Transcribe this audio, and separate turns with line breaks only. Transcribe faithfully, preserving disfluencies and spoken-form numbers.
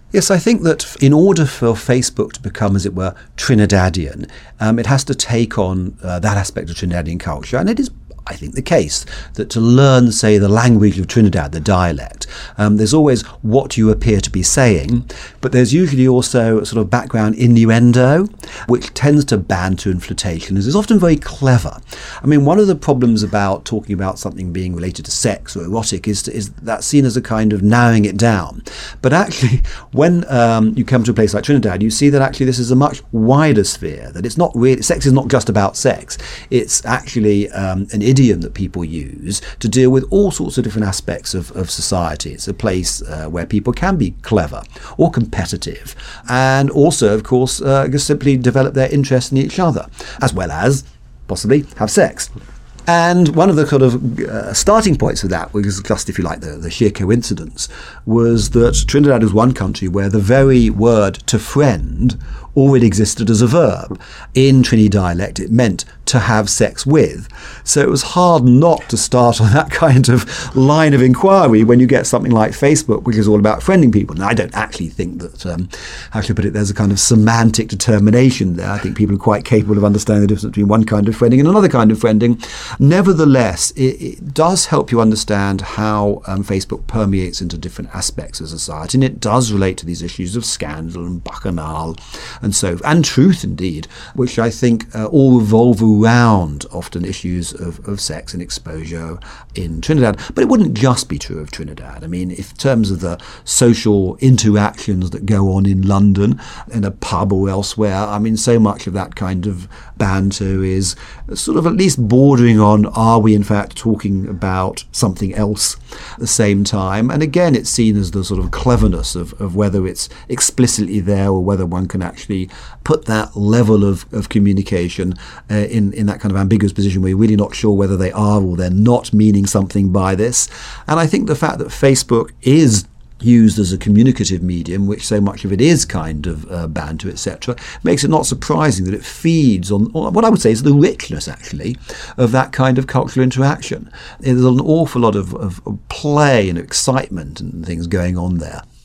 Yes, I think that in order for Facebook to become, as it were, Trinidadian, um, it has to take on uh, that aspect of Trinidadian culture. And it is, I think, the case that to learn, say, the language of Trinidad, the dialect, um, there's always what you appear to be saying, but there's usually also a sort of background innuendo, which tends to banter and flirtation, and is often very clever. I mean, one of the problems about talking about something being related to sex or erotic is, is that seen as a kind of narrowing it down. But actually, when um, you come to a place like Trinidad, you see that actually this is a much wider sphere, that it's not really, sex is not just about sex. It's actually um, an idiom that people use to deal with all sorts of different aspects of, of society. It's a place uh, where people can be clever or competitive, and also, of course, uh, just simply develop their interest in each other, as well as possibly have sex. And one of the kind of uh, starting points of that, which is just, if you like, the, the sheer coincidence, was that Trinidad was one country where the very word to friend already existed as a verb. In Trini dialect, it meant to have sex with. So it was hard not to start on that kind of line of inquiry when you get something like Facebook, which is all about friending people. Now, I don't actually think that, um, how should I put it, there's a kind of semantic determination there. I think people are quite capable of understanding the difference between one kind of friending and another kind of friending. Nevertheless, it, it does help you understand how um, Facebook permeates into different aspects of society, and it does relate to these issues of scandal and bacchanal and so, and truth indeed, which I think uh, all revolve around often issues of, of sex and exposure in Trinidad. But it wouldn't just be true of Trinidad. I mean, if in terms of the social interactions that go on in London, in a pub or elsewhere, I mean, so much of that kind of banter is sort of at least bordering on, are we in fact talking about something else at the same time? And again, it's seen as the sort of cleverness of, of whether it's explicitly there or whether one can actually put that level of, of communication uh, in, in that kind of ambiguous position where you're really not sure whether they are or they're not meaning something by this. And I think the fact that Facebook is used as a communicative medium, which so much of it is kind of uh, banter, et cetera, makes it not surprising that it feeds on, on what I would say is the richness, actually, of that kind of cultural interaction. There's an awful lot of, of, of play and excitement and things going on there.